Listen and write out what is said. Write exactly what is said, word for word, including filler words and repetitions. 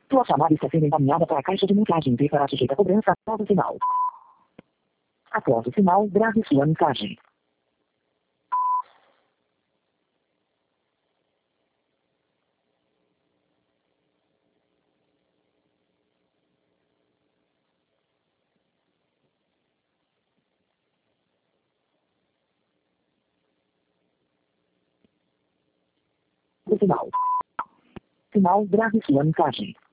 Sua chamada está sendo encaminhada para a caixa de mensagem e será sujeita a cobrança após o sinal. Após o sinal, grave sua mensagem. O sinal. Sinal, grave sua mensagem.